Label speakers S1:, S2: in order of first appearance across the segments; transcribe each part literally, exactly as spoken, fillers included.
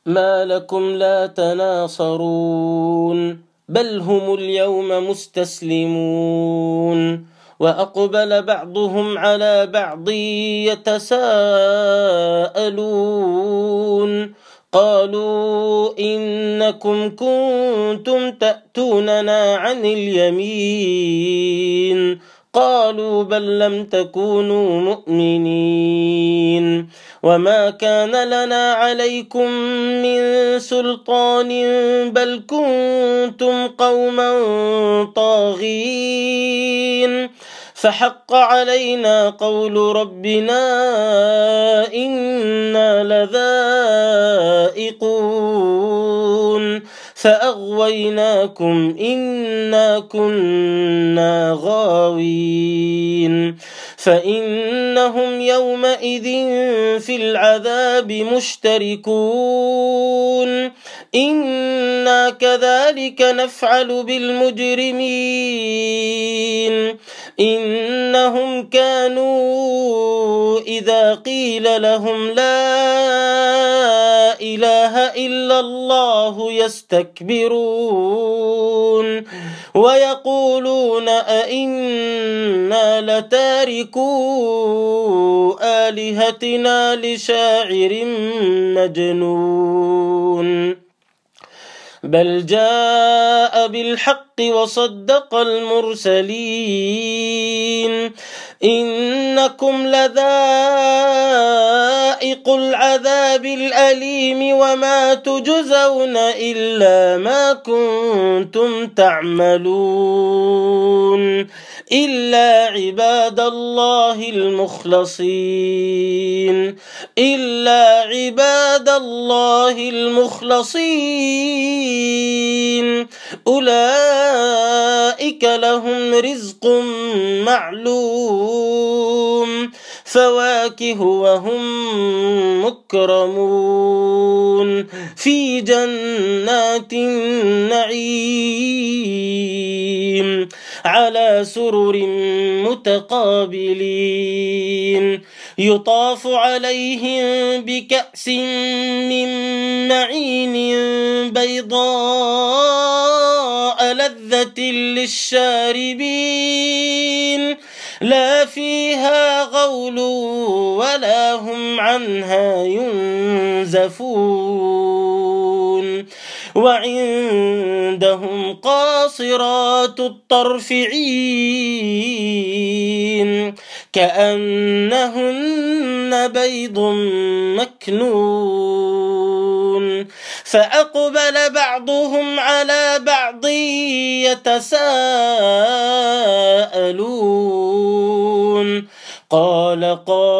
S1: ما لكم لا تناصرون بل هم اليوم مستسلمون وأقبل بعضهم على بعض يتساءلون قالوا إنكم كنتم تأتوننا عن اليمين قالوا بل لم تكونوا مؤمنين وما كان لنا عليكم من سلطان بل كنتم قوما طاغين فحق علينا قول ربنا إنا لذائقون فأغويناكم إنا كنا غاوين فإنهم يومئذ في العذاب مشتركون إنا كذلك نفعل بالمجرمين إنهم كانوا إذا قيل لهم لا إله إلا الله يستكبرون ويقولون أئنا لتاركو آلهتنا لشاعر مجنون بل جاء بالحق وصدق المرسلين إنكم لذائق العذاب الأليم وما تجزون إلا ما كنتم تعملون إلا عباد الله المخلصين إلا عباد الله المخلصين أولئك لهم رزق معلوم فواكه وهم مكرمون في جنات النعيم على سرر متقابلين يطاف عليهم بكأس من معين بيضاء لذة للشاربين لا فيها غول ولا هم عنها ينزفون وعندهم قاصرات الطرف عين كأنهن بيض مكنون فأقبل بعضهم على بعض يتساءلون قال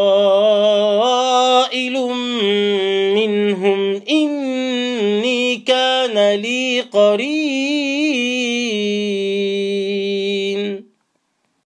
S1: قائل منهم إني كان لي قرين